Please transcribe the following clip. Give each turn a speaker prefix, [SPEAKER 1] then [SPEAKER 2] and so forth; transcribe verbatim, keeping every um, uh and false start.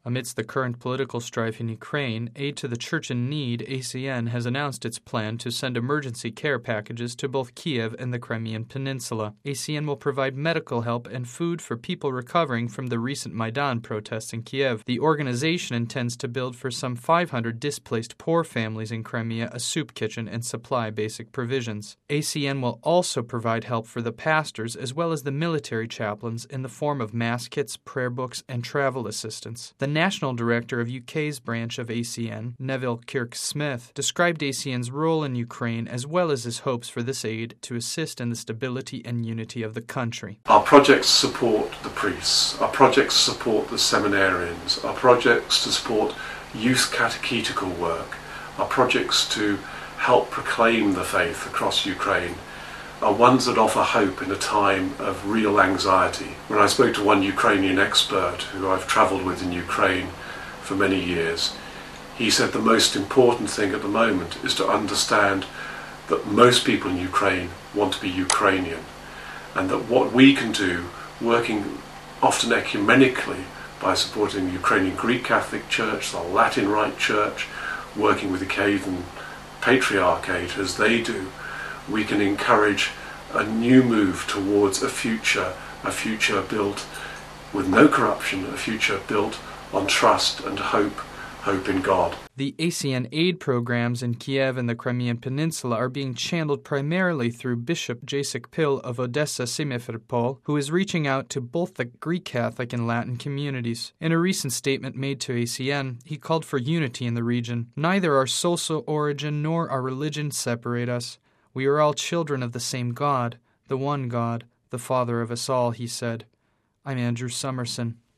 [SPEAKER 1] Amidst the current political strife in Ukraine, Aid to the Church in Need, A C N, has announced its plan to send emergency care packages to both Kiev and the Crimean Peninsula. A C N will provide medical help and food for people recovering from the recent Maidan protests in Kiev. The organization intends to build for some five hundred displaced poor families in Crimea a soup kitchen and supply basic provisions. A C N will also provide help for the pastors as well as the military chaplains in the form of mass kits, prayer books, and travel assistance. The national director of U K's branch of A C N, Neville Kirk-Smith, described A C N's role in Ukraine as well as his hopes for this aid to assist in the stability and unity of the country.
[SPEAKER 2] Our projects support the priests, our projects support the seminarians, our projects to support youth catechetical work, our projects to help proclaim the faith across Ukraine are ones that offer hope in a time of real anxiety. When I spoke to one Ukrainian expert who I've travelled with in Ukraine for many years, he said the most important thing at the moment is to understand that most people in Ukraine want to be Ukrainian, and that what we can do, working often ecumenically by supporting the Ukrainian Greek Catholic Church, the Latin Rite Church, working with the Kievan Patriarchate as they do, we can encourage a new move towards a future, a future built with no corruption, a future built on trust and hope, hope in God.
[SPEAKER 1] The A C N aid programs in Kiev and the Crimean Peninsula are being channeled primarily through Bishop Jacek Pil of Odessa Simferopol, who is reaching out to both the Greek Catholic and Latin communities. In a recent statement made to A C N, he called for unity in the region. Neither our social origin nor our religion separate us. We are all children of the same God, the one God, the Father of us all, he said. I'm Andrew Summerson.